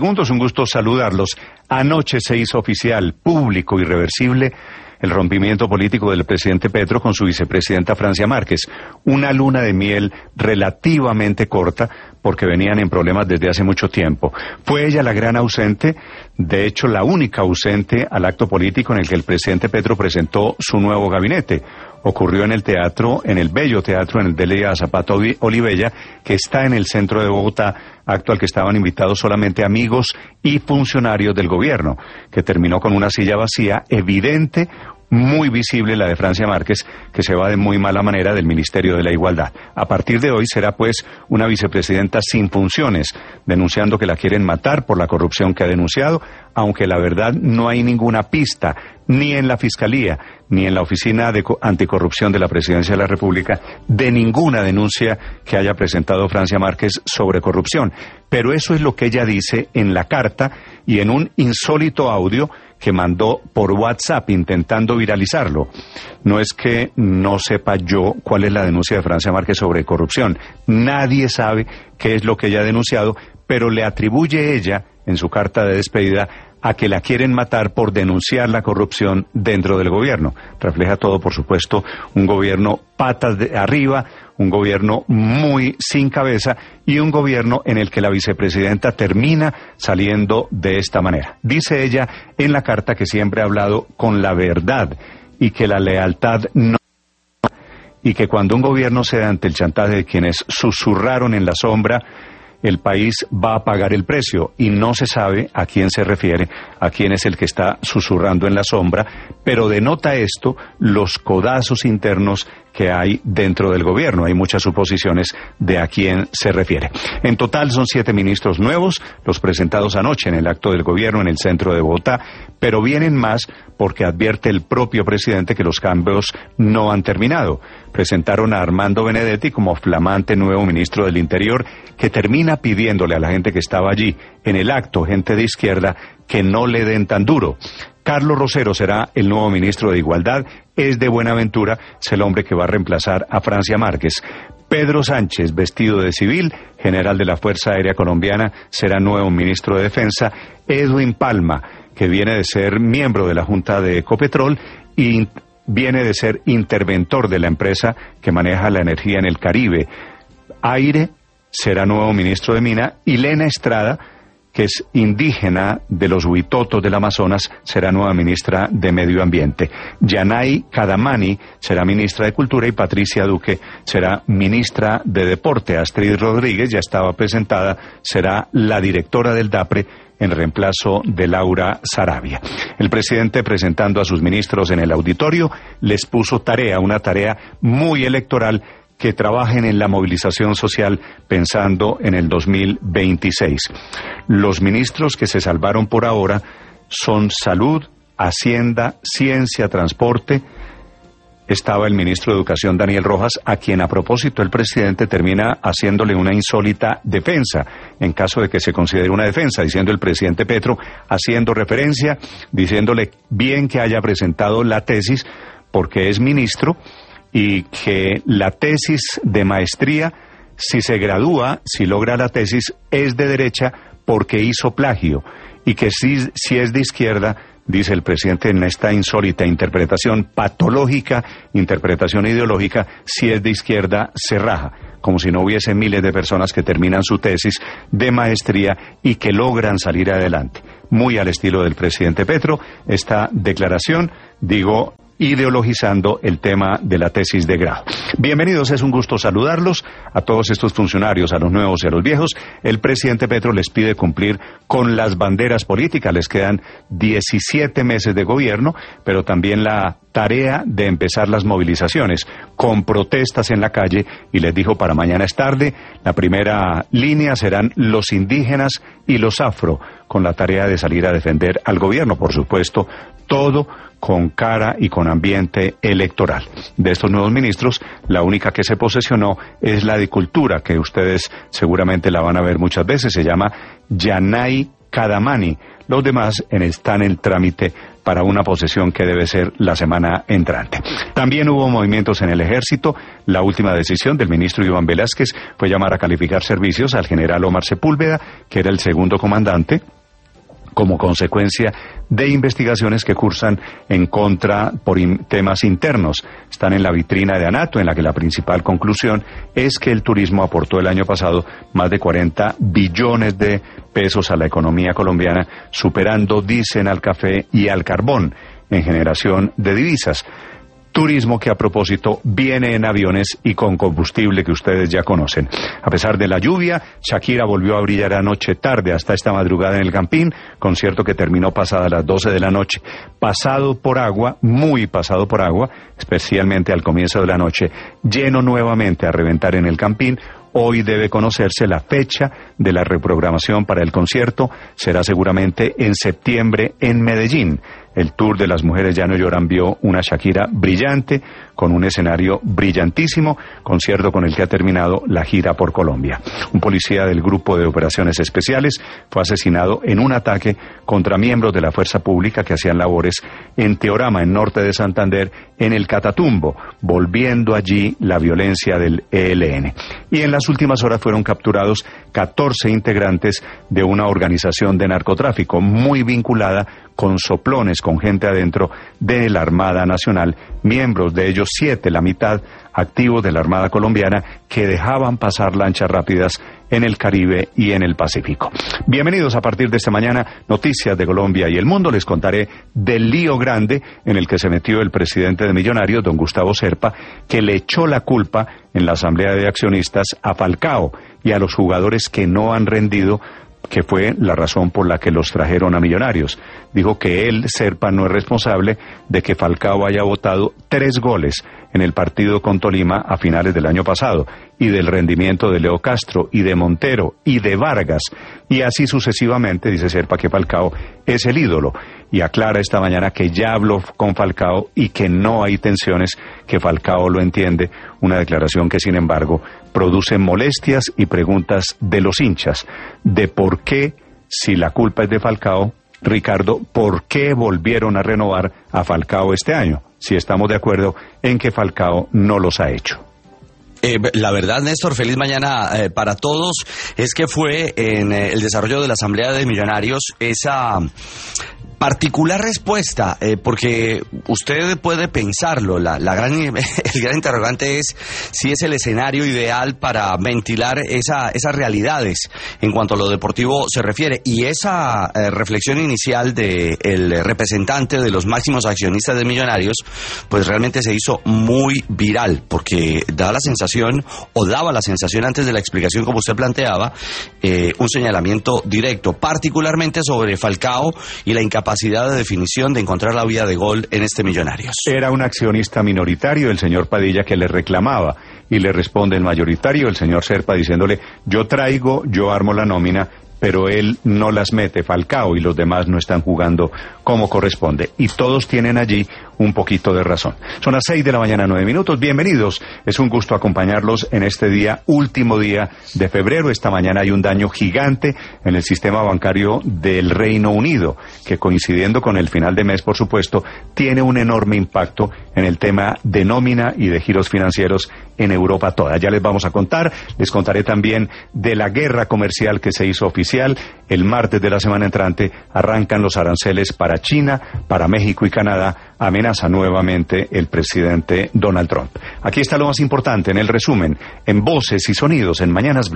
Segundos, un gusto saludarlos. Anoche se hizo oficial, público, irreversible, el rompimiento político del presidente Petro con su vicepresidenta Francia Márquez. Una luna de miel relativamente corta, porque venían en problemas desde hace mucho tiempo. Fue ella la gran ausente, de hecho la única ausente al acto político en el que el presidente Petro presentó su nuevo gabinete. Ocurrió en el teatro, en el bello teatro, en el Delia Zapata Olivella, que está en el centro de Bogotá, acto al que estaban invitados solamente amigos y funcionarios del gobierno, que terminó con una silla vacía, evidente, muy visible, la de Francia Márquez, que se va de muy mala manera del Ministerio de la Igualdad. A partir de hoy será pues una vicepresidenta sin funciones, denunciando que la quieren matar por la corrupción que ha denunciado, aunque la verdad no hay ninguna pista, ni en la Fiscalía, ni en la Oficina de Anticorrupción de la Presidencia de la República, de ninguna denuncia que haya presentado Francia Márquez sobre corrupción. Pero eso es lo que ella dice en la carta y en un insólito audio que mandó por WhatsApp intentando viralizarlo. No es que no sepa yo cuál es la denuncia de Francia Márquez sobre corrupción. Nadie sabe qué es lo que ella ha denunciado, pero le atribuye ella, en su carta de despedida, a que la quieren matar por denunciar la corrupción dentro del gobierno. Refleja todo, por supuesto, un gobierno patas de arriba, un gobierno muy sin cabeza y un gobierno en el que la vicepresidenta termina saliendo de esta manera. Dice ella en la carta que siempre ha hablado con la verdad y que la lealtad no, y que cuando un gobierno cede ante el chantaje de quienes susurraron en la sombra, el país va a pagar el precio, y no se sabe a quién se refiere, a quién es el que está susurrando en la sombra, pero denota esto los codazos internos que hay dentro del gobierno. Hay muchas suposiciones de a quién se refiere. En total son 7 ministros nuevos, los presentados anoche en el acto del gobierno en el centro de Bogotá, pero vienen más porque advierte el propio presidente que los cambios no han terminado. Presentaron a Armando Benedetti como flamante nuevo ministro del Interior, que termina pidiéndole a la gente que estaba allí en el acto, gente de izquierda, que no le den tan duro. Carlos Rosero será el nuevo ministro de Igualdad, es de Buenaventura, es el hombre que va a reemplazar a Francia Márquez. Pedro Sánchez, vestido de civil, general de la Fuerza Aérea Colombiana, será nuevo ministro de Defensa. Edwin Palma, que viene de ser miembro de la Junta de Ecopetrol y viene de ser interventor de la empresa que maneja la energía en el Caribe. Aire será nuevo ministro de Mina, y Lena Estrada, que es indígena de los Huitotos del Amazonas, será nueva ministra de Medio Ambiente. Yanay Cadamani será ministra de Cultura y Patricia Duque será ministra de Deporte. Astrid Rodríguez, ya estaba presentada, será la directora del DAPRE en reemplazo de Laura Saravia. El presidente, presentando a sus ministros en el auditorio, les puso una tarea muy electoral, que trabajen en la movilización social pensando en el 2026. Los ministros que se salvaron por ahora son Salud, Hacienda, Ciencia, Transporte. Estaba el ministro de Educación, Daniel Rojas, a quien a propósito el presidente termina haciéndole una insólita defensa, en caso de que se considere una defensa, diciendo el presidente Petro, haciendo referencia, diciéndole bien que haya presentado la tesis, porque es ministro, y que la tesis de maestría, si se gradúa, si logra la tesis, es de derecha porque hizo plagio, y que si es de izquierda, dice el presidente en esta insólita interpretación patológica, interpretación ideológica, si es de izquierda se raja, como si no hubiese miles de personas que terminan su tesis de maestría y que logran salir adelante. Muy al estilo del presidente Petro, esta declaración, ideologizando el tema de la tesis de grado. Bienvenidos, es un gusto saludarlos a todos estos funcionarios, a los nuevos y a los viejos. El presidente Petro les pide cumplir con las banderas políticas. Les quedan 17 meses de gobierno, pero también la tarea de empezar las movilizaciones con protestas en la calle, y les dijo para mañana es tarde. La primera línea serán los indígenas y los afro, con la tarea de salir a defender al gobierno, por supuesto, todo con cara y con ambiente electoral. De estos nuevos ministros, la única que se posesionó es la de Cultura, que ustedes seguramente la van a ver muchas veces, se llama Yanay Cadamani. Los demás están en el trámite para una posesión que debe ser la semana entrante. También hubo movimientos en el ejército. La última decisión del ministro Iván Velázquez fue llamar a calificar servicios al general Omar Sepúlveda, que era el segundo comandante, como consecuencia de investigaciones que cursan en contra por temas internos. Están en la vitrina de ANATO, en la que la principal conclusión es que el turismo aportó el año pasado más de 40 billones de pesos a la economía colombiana, superando, dicen, al café y al carbón en generación de divisas. Turismo que, a propósito, viene en aviones y con combustible que ustedes ya conocen. A pesar de la lluvia, Shakira volvió a brillar anoche tarde hasta esta madrugada en el Campín, concierto que terminó pasadas las 12 de la noche. Pasado por agua, muy pasado por agua, especialmente al comienzo de la noche, lleno nuevamente a reventar en el Campín. Hoy debe conocerse la fecha de la reprogramación para el concierto. Será seguramente en septiembre en Medellín. El Tour de las Mujeres Ya No Lloran vio una Shakira brillante, con un escenario brillantísimo, concierto con el que ha terminado la gira por Colombia. Un policía del Grupo de Operaciones Especiales fue asesinado en un ataque contra miembros de la fuerza pública que hacían labores en Teorama, en norte de Santander, en el Catatumbo, volviendo allí la violencia del ELN. Y en las últimas horas fueron capturados 14 integrantes de una organización de narcotráfico muy vinculada con soplones, con gente adentro de la Armada Nacional, miembros de ellos 7, la mitad activos de la Armada Colombiana, que dejaban pasar lanchas rápidas en el Caribe y en el Pacífico. Bienvenidos a partir de esta mañana, noticias de Colombia y el mundo. Les contaré del lío grande en el que se metió el presidente de Millonarios, don Gustavo Serpa, que le echó la culpa en la Asamblea de Accionistas a Falcao y a los jugadores que no han rendido, que fue la razón por la que los trajeron a Millonarios. Dijo que él, Serpa, no es responsable de que Falcao haya votado 3 goles en el partido con Tolima a finales del año pasado, y del rendimiento de Leo Castro, y de Montero, y de Vargas, y así sucesivamente. Dice Serpa que Falcao es el ídolo, y aclara esta mañana que ya habló con Falcao y que no hay tensiones, que Falcao lo entiende, una declaración que, sin embargo, produce molestias y preguntas de los hinchas, de por qué, si la culpa es de Falcao, Ricardo, ¿por qué volvieron a renovar a Falcao este año? Si estamos de acuerdo en que Falcao no los ha hecho. La verdad, Néstor, feliz mañana para todos. Es que fue en el desarrollo de la Asamblea de Millonarios esa particular respuesta, porque usted puede pensarlo, el gran interrogante es si es el escenario ideal para ventilar esas realidades en cuanto a lo deportivo se refiere, y esa reflexión inicial del representante de los máximos accionistas de Millonarios, pues realmente se hizo muy viral, porque daba la sensación antes de la explicación como usted planteaba, un señalamiento directo, particularmente sobre Falcao y la incapacidad de definición de encontrar la vía de gol en este Millonarios. Era un accionista minoritario, el señor Padilla, que le reclamaba, y le responde el mayoritario, el señor Serpa, diciéndole: yo traigo, yo armo la nómina, pero él no las mete, Falcao, y los demás no están jugando como corresponde. Y todos tienen allí un poquito de razón. Son las 6 de la mañana, 9 minutos. Bienvenidos. Es un gusto acompañarlos en este día, último día de febrero. Esta mañana hay un daño gigante en el sistema bancario del Reino Unido, que, coincidiendo con el final de mes, por supuesto, tiene un enorme impacto en el tema de nómina y de giros financieros en Europa toda. Ya les vamos a contar. Les contaré también de la guerra comercial que se hizo oficial. El martes de la semana entrante arrancan los aranceles para China, para México y Canadá. Amenaza nuevamente el presidente Donald Trump. Aquí está lo más importante en el resumen, en Voces y Sonidos, en Mañanas Blue.